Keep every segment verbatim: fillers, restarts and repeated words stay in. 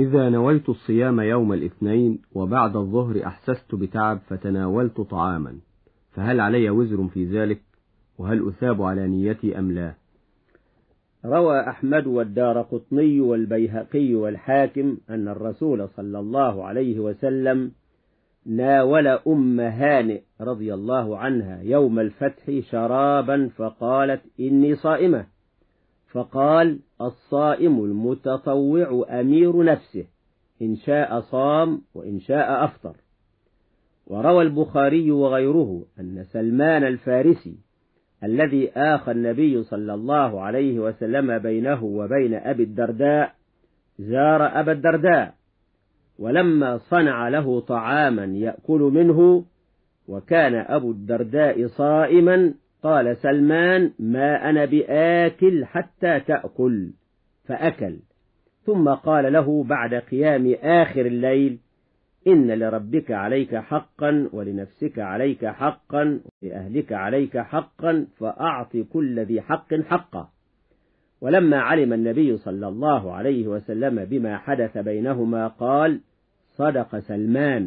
إذا نويت الصيام يوم الاثنين وبعد الظهر أحسست بتعب فتناولت طعاما، فهل علي وزر في ذلك؟ وهل أثاب على نيتي أم لا؟ روى أحمد والدارقطني والبيهقي والحاكم أن الرسول صلى الله عليه وسلم ناول أم هانئ رضي الله عنها يوم الفتح شرابا فقالت إني صائمة، فقال الصائم المتطوع أمير نفسه، إن شاء صام وإن شاء أفطر. وروى البخاري وغيره أن سلمان الفارسي الذي آخى النبي صلى الله عليه وسلم بينه وبين أبي الدرداء زار أبا الدرداء، ولما صنع له طعاما يأكل منه وكان أبو الدرداء صائما قال سلمان ما أنا بآكل حتى تأكل، فأكل، ثم قال له بعد قيام آخر الليل إن لربك عليك حقا ولنفسك عليك حقا ولأهلك عليك حقا فأعط كل ذي حق حقه. ولما علم النبي صلى الله عليه وسلم بما حدث بينهما قال صدق سلمان.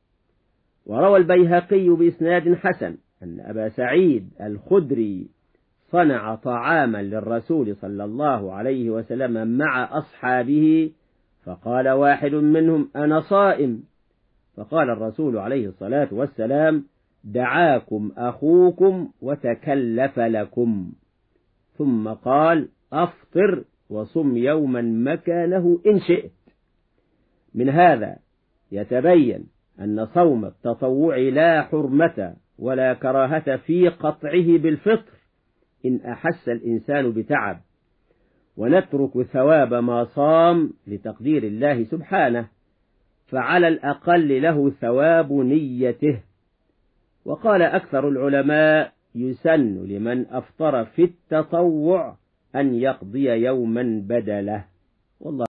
وروى البيهقي بإسناد حسن أن أبا سعيد الخدري صنع طعاما للرسول صلى الله عليه وسلم مع أصحابه، فقال واحد منهم أنا صائم، فقال الرسول عليه الصلاة والسلام دعاكم أخوكم وتكلف لكم، ثم قال أفطر وصم يوما مكانه إن شئت. من هذا يتبين أن صوم التطوع لا حرمة ولا كراهة في قطعه بالفطر إن أحس الإنسان بتعب، ونترك ثواب ما صام لتقدير الله سبحانه، فعلى الأقل له ثواب نيته. وقال أكثر العلماء يسن لمن أفطر في التطوع أن يقضي يوما بدله، والله